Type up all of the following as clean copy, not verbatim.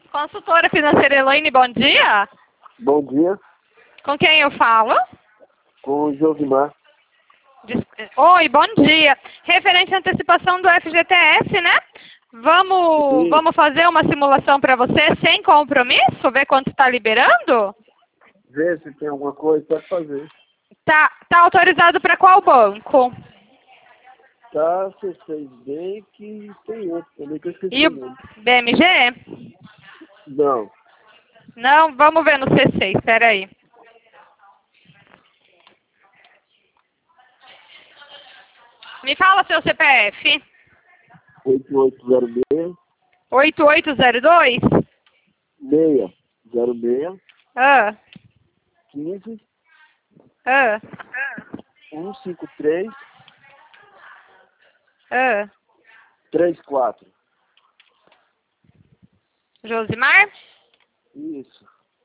Consultora financeira Elaine, bom dia. Bom dia, Com quem eu falo? com o Josimar. Oi, bom dia. Referente à antecipação do FGTS, né? Vamos fazer uma simulação para você sem compromisso? Ver quanto está liberando? Vê se tem alguma coisa, pode fazer. Tá autorizado para qual banco? Tá, C6 que tem outro também que eu esqueci E o o nome. BMG? Não, Não, vamos ver no C6, espera aí. Me fala seu CPF. 8806 8802? 606 Ah, 15 ah, 153 ah. 34. Josimar? Isso.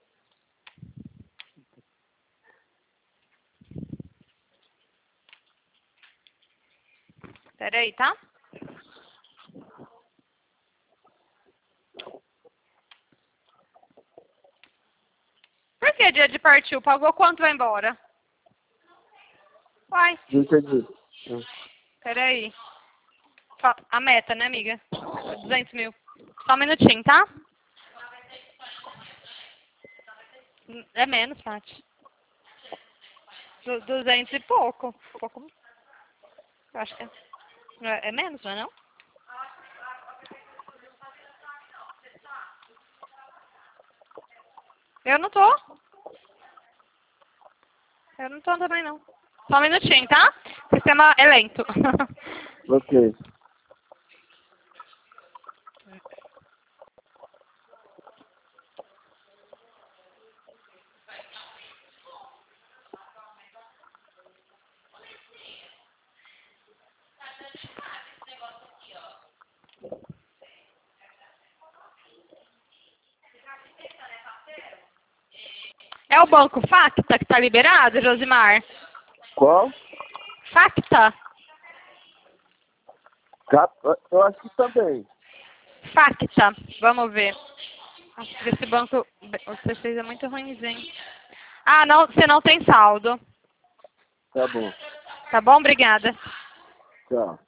Espera aí, tá? Por que dia de partiu? Pagou quanto vai embora? Uai, Não entendi. espera aí. A meta, né, amiga? 200 mil. Só um minutinho, tá? É menos, Paty. 200 e pouco. Eu acho que é menos, não é não? Eu não tô. Eu não tô também, não. Só um minutinho, tá? O sistema é lento. Ok. É o banco Facta que tá liberado, Josimar? Qual? Facta? Eu acho que também. Facta. Vamos ver. Acho que esse banco, o C6 é muito ruimzinho. Ah, não, você não tem saldo. Tá bom. Tá bom? Obrigada. Tchau.